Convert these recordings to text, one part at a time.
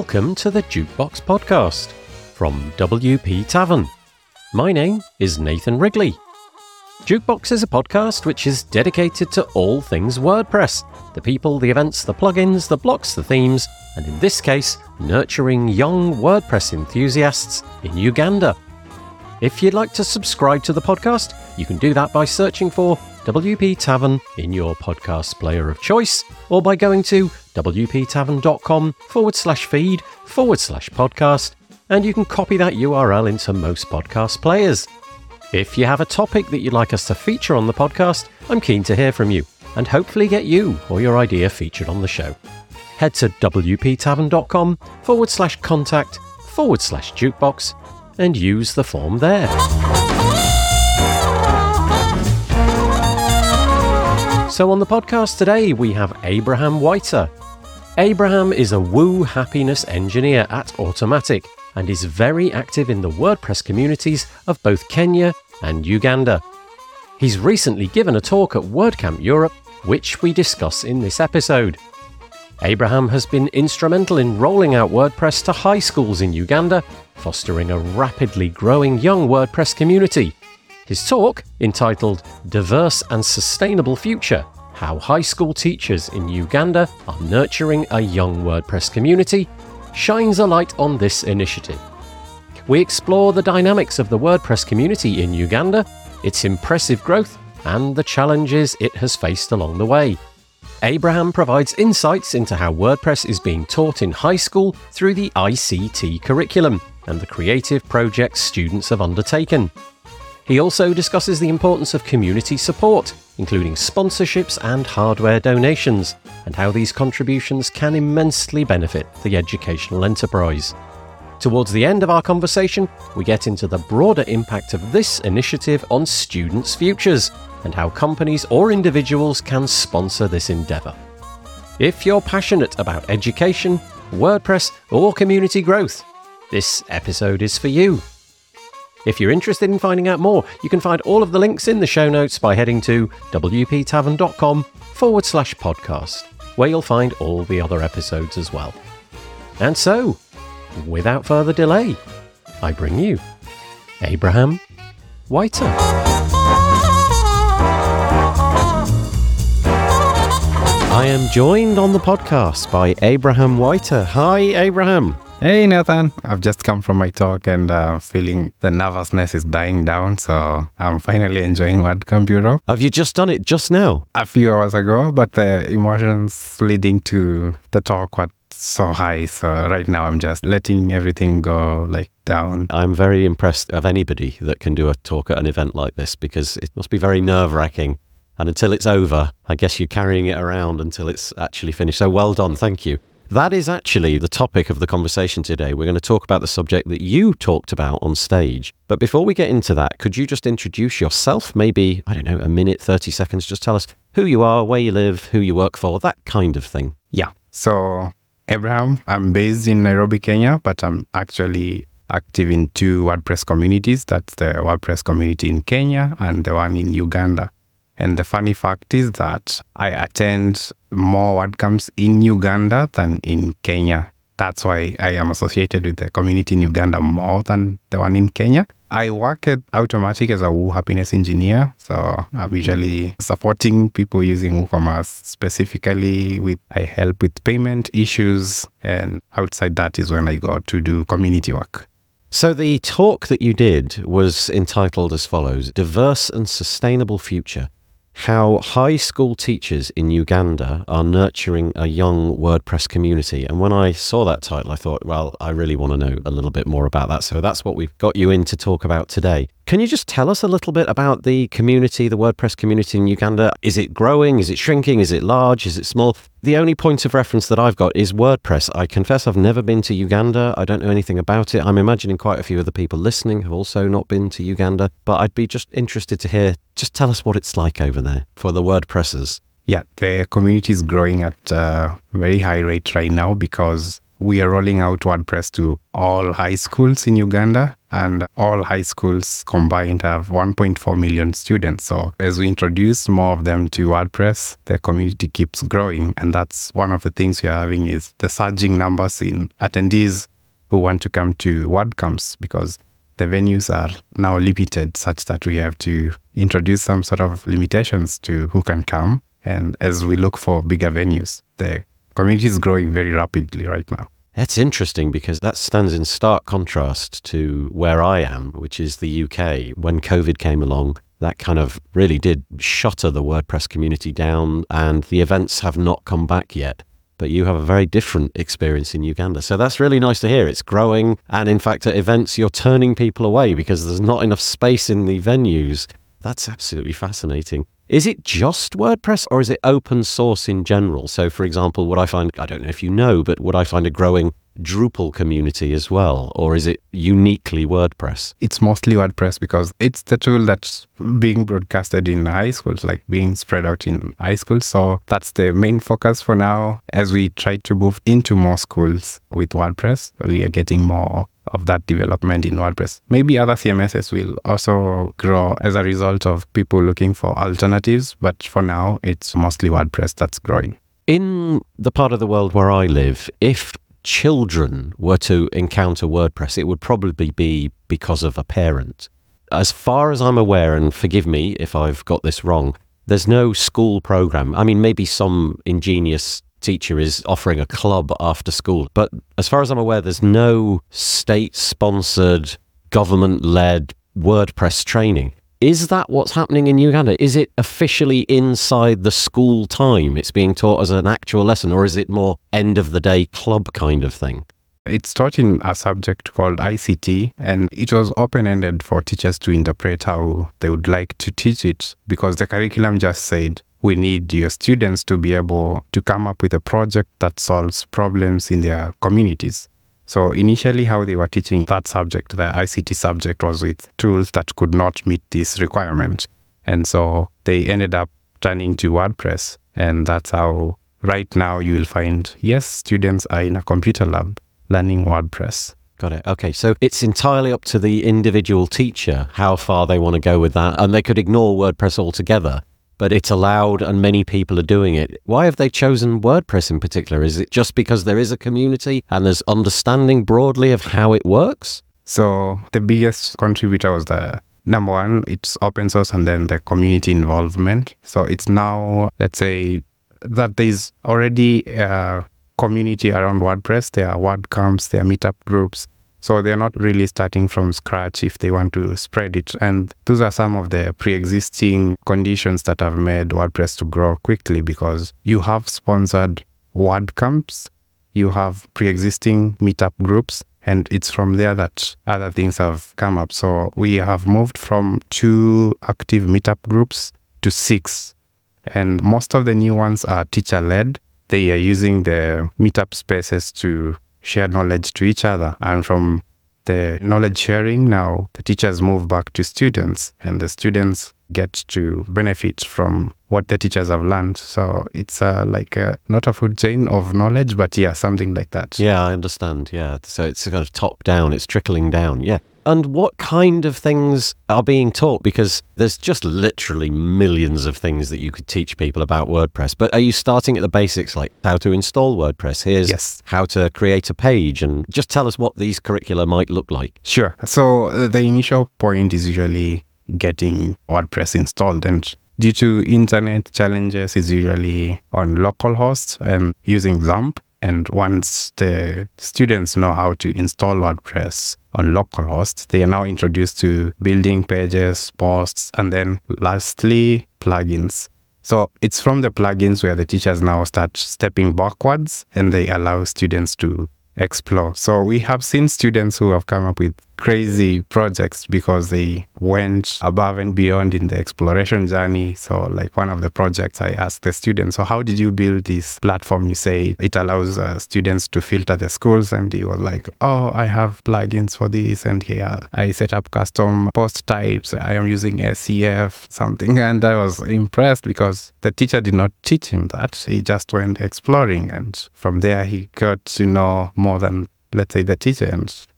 Welcome to the Jukebox Podcast from WP Tavern. My name is Nathan Wrigley. Jukebox is a podcast which is dedicated to all things WordPress, the people, the events, the plugins, the blocks, the themes, and in this case, nurturing young WordPress enthusiasts in Uganda. If you'd like to subscribe to the podcast, you can do that by searching for WP Tavern in your podcast player of choice, or by going to wptavern.com/feed/podcast, and you can copy that URL into most podcast players. If you have a topic that you'd like us to feature on the podcast, I'm keen to hear from you, and hopefully get you or your idea featured on the show. Head to wptavern.com/contact/jukebox and use the form there. So on the podcast today, we have Abraham Whiter. Abraham is a Woo happiness engineer at Automattic and is very active in the WordPress communities of both Kenya and Uganda. He's recently given a talk at WordCamp Europe, which we discuss in this episode. Abraham has been instrumental in rolling out WordPress to high schools in Uganda, fostering a rapidly growing young WordPress community. His talk, entitled Diverse and Sustainable Future: How High School Teachers in Uganda Are Nurturing a Young WordPress Community, shines a light on this initiative. We explore the dynamics of the WordPress community in Uganda, its impressive growth, and the challenges it has faced along the way. Abraham provides insights into how WordPress is being taught in high school through the ICT curriculum and the creative projects students have undertaken. He also discusses the importance of community support, including sponsorships and hardware donations, and how these contributions can immensely benefit the educational enterprise. Towards the end of our conversation, we get into the broader impact of this initiative on students' futures, and how companies or individuals can sponsor this endeavour. If you're passionate about education, WordPress, or community growth, this episode is for you. If you're interested in finding out more, you can find all of the links in the show notes by heading to wptavern.com/podcast, where you'll find all the other episodes as well. And so, without further delay, I bring you Abraham Whiter. I am joined on the podcast by Abraham Whiter. Hi, Abraham. Hey Nathan, I've just come from my talk and feeling the nervousness is dying down, so I'm finally enjoying WordCamp Europe. Have you just done it just now? A few hours ago, but the emotions leading to the talk were so high, so right now I'm just letting everything go down. I'm very impressed of anybody that can do a talk at an event like this, because it must be very nerve-wracking. And until it's over, I guess you're carrying it around until it's actually finished. So well done, thank you. That is actually the topic of the conversation today. We're going to talk about the subject that you talked about on stage. But before we get into that, could you just introduce yourself? Maybe, a minute, 30 seconds. Just tell us who you are, where you live, who you work for, that kind of thing. Yeah. So, Abraham, I'm based in Nairobi, Kenya, but I'm actually active in two WordPress communities. That's the WordPress community in Kenya and the one in Uganda. And the funny fact is that I attend more WordCamps in Uganda than in Kenya. That's why I am associated with the community in Uganda more than the one in Kenya. I work at Automattic as a Woo happiness engineer. So I'm usually supporting people using WooCommerce. Specifically, I help with payment issues. And outside that is when I go to do community work. So the talk that you did was entitled as follows: Diverse and Sustainable Future: How High School Teachers in Uganda Are Nurturing a Young WordPress Community. And when I saw that title, I thought, well, I really want to know a little bit more about that. So that's what we've got you in to talk about today. Can you just tell us a little bit about the community, the WordPress community in Uganda? Is it growing? Is it shrinking? Is it large? Is it small? The only point of reference that I've got is WordPress. I confess I've never been to Uganda. I don't know anything about it. I'm imagining quite a few of the people listening have also not been to Uganda. But I'd be just interested to hear, just tell us what it's like over there for the WordPressers. Yeah, the community is growing at a very high rate right now because we are rolling out WordPress to all high schools in Uganda. and all high schools combined have 1.4 million students. So as we introduce more of them to WordPress, the community keeps growing. And that's one of the things we are having is the surging numbers in attendees who want to come to WordCamps, because the venues are now limited such that we have to introduce some sort of limitations to who can come. And as we look for bigger venues, the community is growing very rapidly right now. That's interesting because that stands in stark contrast to where I am, which is the UK. When COVID came along, that kind of really did shutter the WordPress community down, and the events have not come back yet. But you have a very different experience in Uganda. So that's really nice to hear. It's growing. And in fact, at events, you're turning people away because there's not enough space in the venues. That's absolutely fascinating. Is it just WordPress or is it open source in general? So for example, would I find, I don't know if you know, but would I find a growing Drupal community as well? Or is it uniquely WordPress? It's mostly WordPress because it's the tool that's being broadcasted in high schools, like being spread out in high schools. So that's the main focus for now. As we try to move into more schools with WordPress, we are getting more of that development in WordPress. Maybe other CMSs will also grow as a result of people looking for alternatives, but for now, it's mostly WordPress that's growing. In the part of the world where I live, if children were to encounter WordPress, it would probably be because of a parent. As far as I'm aware, and forgive me if I've got this wrong, there's no school program. I mean, maybe some ingenious teacher is offering a club after school. But as far as I'm aware, there's no state-sponsored, government-led WordPress training. Is that what's happening in Uganda? Is it officially inside the school time? It's being taught as an actual lesson, or is it more end-of-the-day club kind of thing? It's taught in a subject called ICT, and it was open-ended for teachers to interpret how they would like to teach it, because the curriculum just said, we need your students to be able to come up with a project that solves problems in their communities. So initially how they were teaching that subject, the ICT subject, was with tools that could not meet this requirement. And so they ended up turning to WordPress. And that's how right now you will find, yes, students are in a computer lab learning WordPress. Got it. Okay. So it's entirely up to the individual teacher how far they want to go with that. And they could ignore WordPress altogether. But it's allowed and many people are doing it. Why have they chosen WordPress in particular? Is it just because there is a community and there's understanding broadly of how it works? So the biggest contributor was the number one, it's open source, and then the community involvement. So it's now, let's say, that there's already a community around WordPress. There are WordCamps, there are meetup groups. So they're not really starting from scratch if they want to spread it. And those are some of the pre-existing conditions that have made WordPress to grow quickly, because you have sponsored WordCamps, you have pre-existing meetup groups, and it's from there that other things have come up. So we have moved from 2 active meetup groups to 6. And most of the new ones are teacher-led. They are using the meetup spaces to share knowledge to each other. And from the knowledge sharing, now the teachers move back to students, and the students get to benefit from what the teachers have learned. So it's like not a food chain of knowledge, but yeah, something like that. Yeah, I understand. Yeah. So it's kind of top down, it's trickling down. Yeah. And what kind of things are being taught? Because there's just literally millions of things that you could teach people about WordPress. But are you starting at the basics, like how to install WordPress? Here's how to create a page. And just tell us what these curricula might look like. Sure. So the initial point is usually getting WordPress installed. And due to internet challenges, is usually on localhost and using XAMPP. And once the students know how to install WordPress on localhost, they are now introduced to building pages, posts, and then lastly, plugins. So it's from the plugins where the teachers now start stepping backwards, and they allow students to explore. So we have seen students who have come up with crazy projects because they went above and beyond in the exploration journey. So like one of the projects, I asked the students, so how did you build this platform? You say it allows students to filter the schools, and he was like, oh, I have plugins for this, and here I set up custom post types. I am using SEF something. And I was impressed because the teacher did not teach him that. He just went exploring, and from there he got to know more than, let's say, the teacher. And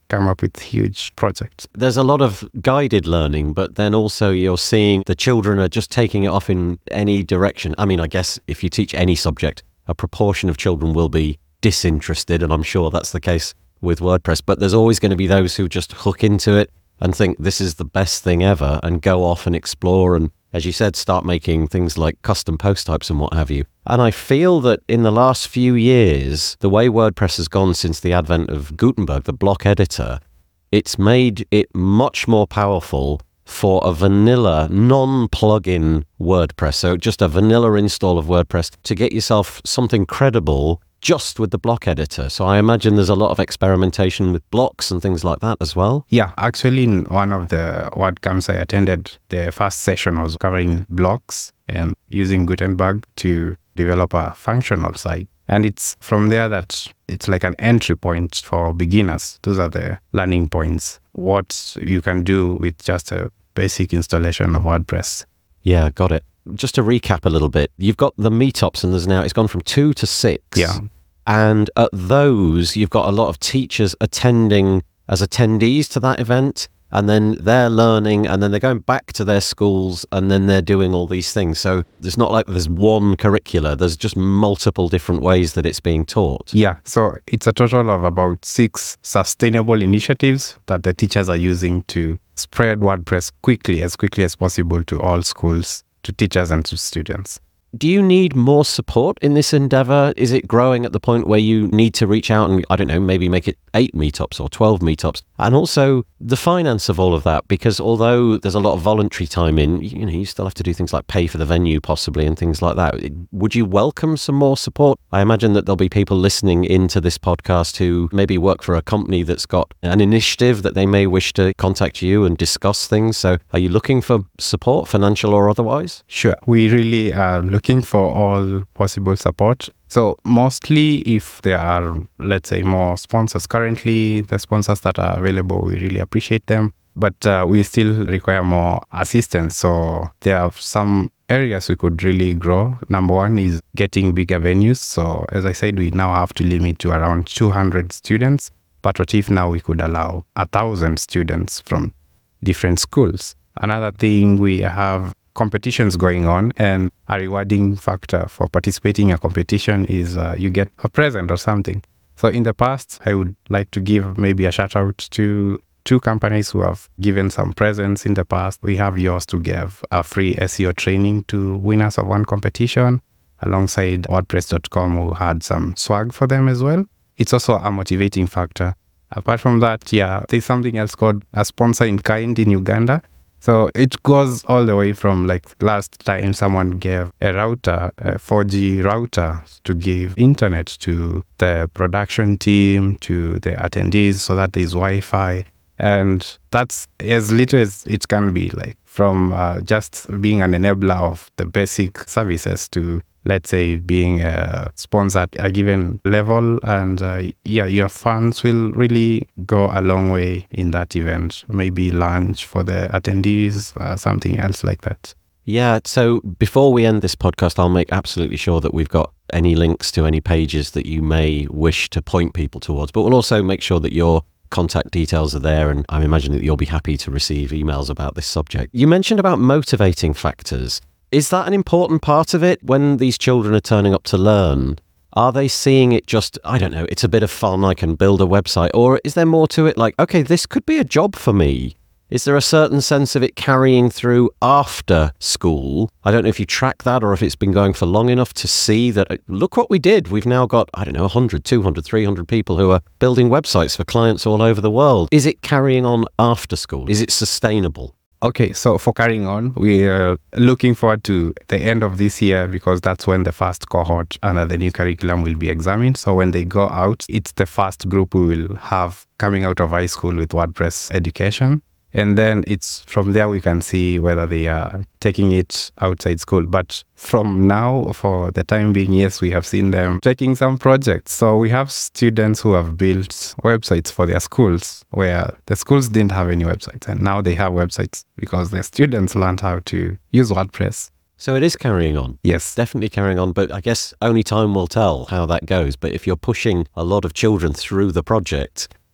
come up with huge projects. There's a lot of guided learning, but then also you're seeing the children are just taking it off in any direction. I mean, I guess if you teach any subject, a proportion of children will be disinterested, and I'm sure that's the case with WordPress, but there's always going to be those who just hook into it and think this is the best thing ever and go off and explore and, as you said, start making things like custom post types and what have you. And I feel that in the last few years, the way WordPress has gone since the advent of Gutenberg, the block editor, it's made it much more powerful for a vanilla, non-plugin WordPress. So just a vanilla install of WordPress to get yourself something credible just with the block editor. So I imagine there's a lot of experimentation with blocks and things like that as well. Yeah, actually in one of the WordCamps I attended, the first session was covering blocks and using Gutenberg to develop a functional site. And it's from there that it's like an entry point for beginners. Those are the learning points. What you can do with just a basic installation of WordPress. Yeah, got it. Just to recap a little bit, you've got the meetups and it's gone from 2 to 6. Yeah. And at those, you've got a lot of teachers attending as attendees to that event, and then they're learning, and then they're going back to their schools, and then they're doing all these things. So it's not like there's one curricula, there's just multiple different ways that it's being taught. Yeah, so it's a total of about 6 sustainable initiatives that the teachers are using to spread WordPress quickly as possible to all schools, to teachers and to students. Do you need more support in this endeavor? Is it growing at the point where you need to reach out and, I don't know, maybe make it 8 meetups or 12 meetups? And also the finance of all of that, because although there's a lot of voluntary time in, you still have to do things like pay for the venue possibly and things like that. Would you welcome some more support? I imagine that there'll be people listening into this podcast who maybe work for a company that's got an initiative that they may wish to contact you and discuss things. So are you looking for support, financial or otherwise? Sure. We really are looking for all possible support. So mostly if there are, let's say, more sponsors currently, the sponsors that are available, we really appreciate them. But we still require more assistance. So there are some areas we could really grow. Number one is getting bigger venues. So as I said, we now have to limit to around 200 students. But what if now we could allow 1,000 students from different schools? Another thing, we have competitions going on, and a rewarding factor for participating in a competition is you get a present or something. So in the past, I would like to give maybe a shout out to 2 companies who have given some presents in the past. We have yours to give a free SEO training to winners of one competition, alongside WordPress.com, who had some swag for them as well. It's also a motivating factor. Apart from that, there's something else called a sponsor in kind in Uganda. So it goes all the way from, like, last time someone gave a router, a 4G router, to give internet to the production team, to the attendees, so that there's Wi-Fi. And that's as little as it can be, like, from just being an enabler of the basic services to, let's say, being a sponsor at a given level. And your funds will really go a long way in that event. Maybe lunch for the attendees, something else like that. Yeah, so before we end this podcast, I'll make absolutely sure that we've got any links to any pages that you may wish to point people towards, but we'll also make sure that your contact details are there, and I imagine that you'll be happy to receive emails about this subject. You mentioned about motivating factors. Is that an important part of it when these children are turning up to learn? Are they seeing it just, I don't know, it's a bit of fun, I can build a website, or is there more to it, like, okay, this could be a job for me? Is there a certain sense of it carrying through after school? I don't know if you track that or if it's been going for long enough to see that, look what we did. We've now got, 100, 200, 300 people who are building websites for clients all over the world. Is it carrying on after school? Is it sustainable? Okay, so for carrying on, we are looking forward to the end of this year, because that's when the first cohort under the new curriculum will be examined. So when they go out, it's the first group we will have coming out of high school with WordPress education. And then it's from there we can see whether they are taking it outside school. But from now, for the time being, yes, we have seen them taking some projects. So we have students who have built websites for their schools where the schools didn't have any websites. And now they have websites because the students learned how to use WordPress. So it is carrying on. Yes. Definitely carrying on. But I guess only time will tell how that goes. But if you're pushing a lot of children through the project,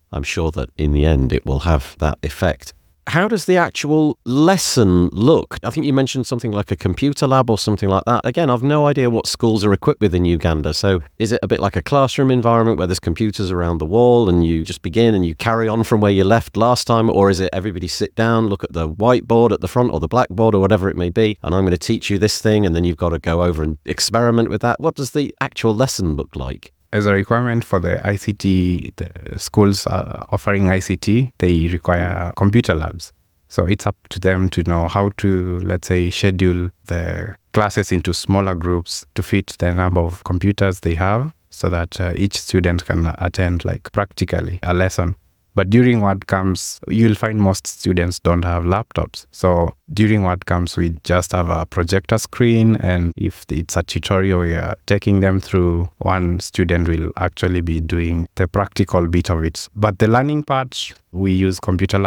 I'm sure that in the end it will have that effect. How does the actual lesson look? I think you mentioned something like a computer lab or something like that. Again, I've no idea what schools are equipped with in Uganda. So is it a bit like a classroom environment where there's computers around the wall and you just begin and you carry on from where you left last time? Or is it everybody sit down, look at the whiteboard at the front or the blackboard or whatever it may be, and I'm going to teach you this thing, and then you've got to go over and experiment with that? What does the actual lesson look like? As a requirement for the ICT, the schools offering ICT, they require computer labs. So it's up to them to know how to, let's say, schedule the classes into smaller groups to fit the number of computers they have so that each student can attend like practically a lesson. But during WordCamps, you'll find most students don't have laptops. So during WordCamps, we just have a projector screen. And if it's a tutorial we are taking them through, one student will actually be doing the practical bit of it. But the learning part, we use computer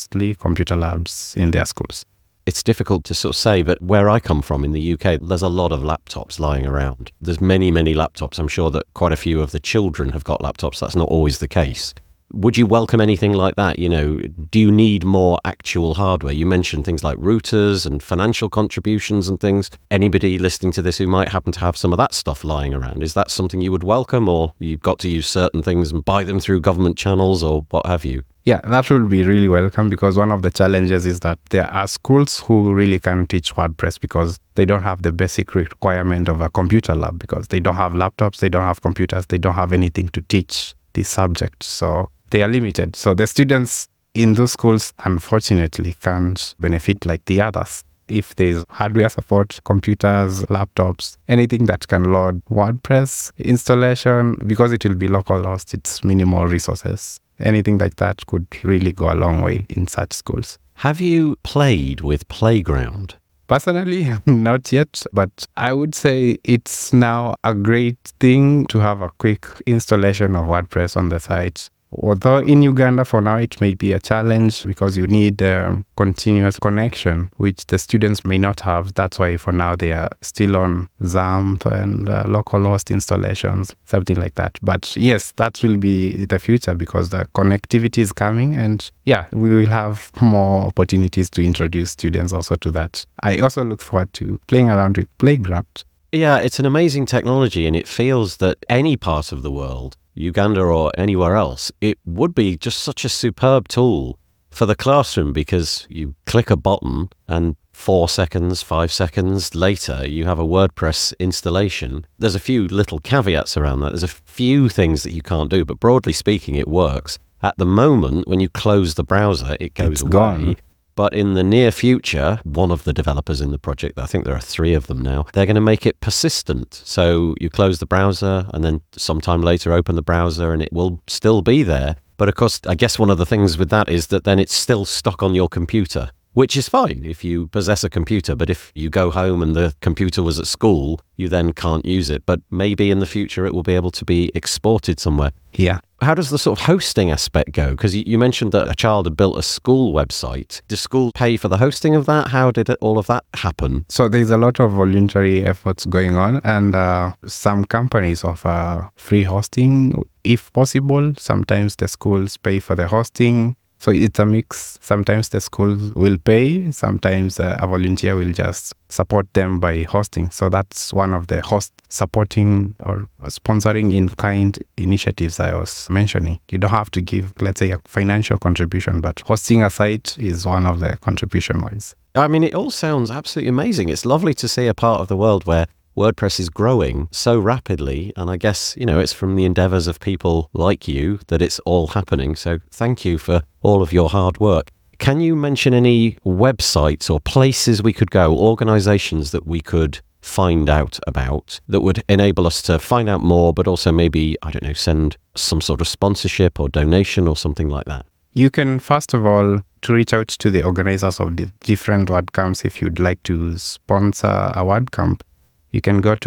labs in their schools. It's difficult to sort of say, but where I come from in the UK, there's a lot of laptops lying around. There's many, many laptops. I'm sure that quite a few of the children have got laptops. That's not always the case. Would you welcome anything like that? You know, do you need more actual hardware? You mentioned things like routers and financial contributions and things. Anybody listening to this who might happen to have some of that stuff lying around, is that something you would welcome, or you've got to use certain things and buy them through government channels or what have you? Yeah, that would be really welcome, because one of the challenges is that there are schools who really can't teach WordPress because they don't have the basic requirement of a computer lab, because they don't have laptops, they don't have computers, they don't have anything to teach this subject. So they are limited. So the students in those schools, unfortunately, can't benefit like the others. If there's hardware support, computers, laptops, anything that can load WordPress installation, because it will be local host, it's minimal resources. Anything like that could really go a long way in such schools. Have you played with Playground? Personally, not yet, but I would say it's now a great thing to have a quick installation of WordPress on the site. Although in Uganda for now it may be a challenge because you need continuous connection, which the students may not have. That's why for now they are still on XAMPP and localhost installations, something like that. But yes, that will be the future because the connectivity is coming, and yeah, we will have more opportunities to introduce students also to that. I also look forward to playing around with Playground. Yeah, it's an amazing technology, and it feels that any part of the world, Uganda or anywhere else, it would be just such a superb tool for the classroom, because you click a button and 4 seconds, 5 seconds later, you have a WordPress installation. There's a few little caveats around that. There's a few things that you can't do, but broadly speaking, it works. At the moment, when you close the browser, it goes away. Gone. But in the near future, one of the developers in the project, I think there are 3 of them now, they're going to make it persistent. So you close the browser and then sometime later open the browser and it will still be there. But of course, I guess one of the things with that is that then it's still stuck on your computer, which is fine if you possess a computer. But if you go home and the computer was at school, you then can't use it. But maybe in the future it will be able to be exported somewhere. Yeah. How does the sort of hosting aspect go? Because you mentioned that a child had built a school website. Does school pay for the hosting of that? How did all of that happen? So there's a lot of voluntary efforts going on, and some companies offer free hosting if possible. Sometimes the schools pay for the hosting. So it's a mix. Sometimes the school will pay. Sometimes a volunteer will just support them by hosting. So that's one of the host supporting or sponsoring in kind initiatives I was mentioning. You don't have to give, let's say, a financial contribution, but hosting a site is one of the contribution ones. I mean, it all sounds absolutely amazing. It's lovely to see a part of the world where WordPress is growing so rapidly, and I guess, it's from the endeavors of people like you that it's all happening. So thank you for all of your hard work. Can you mention any websites or places we could go, organizations that we could find out about that would enable us to find out more, but also maybe, send some sort of sponsorship or donation or something like that? You can, first of all, to reach out to the organizers of the different WordCamps if you'd like to sponsor a WordCamp. You can go to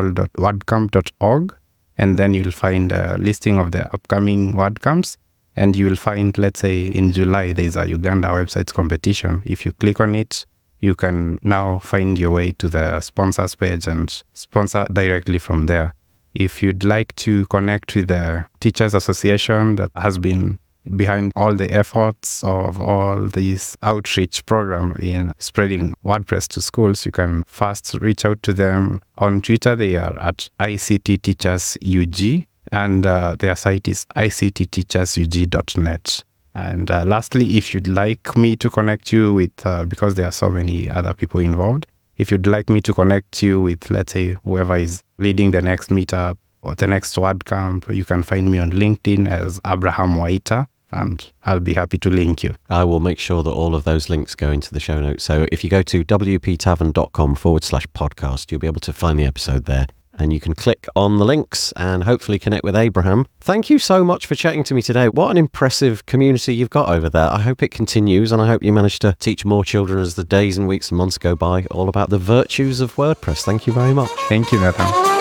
central.wordcamp.org, and then you'll find a listing of the upcoming WordCamps. And you will find, let's say, in July, there's a Uganda websites competition. If you click on it, you can now find your way to the sponsors page and sponsor directly from there. If you'd like to connect with the Teachers Association that has been behind all the efforts of all these outreach program in spreading WordPress to schools. You can first reach out to them on Twitter. They are at ICT Teachers UG, and their site is ictteachersug.net. And lastly, if you'd like me to connect you with, because there are so many other people involved, if you'd like me to connect you with, let's say, whoever is leading the next meetup or the next WordCamp, you can find me on LinkedIn as Abraham Waita, and I'll be happy to link you. I will make sure that all of those links go into the show notes. So if you go to wptavern.com/podcast, you'll be able to find the episode there. And you can click on the links and hopefully connect with Abraham. Thank you so much for chatting to me today. What an impressive community you've got over there. I hope it continues, and I hope you manage to teach more children as the days and weeks and months go by all about the virtues of WordPress. Thank you very much. Thank you, Nathan.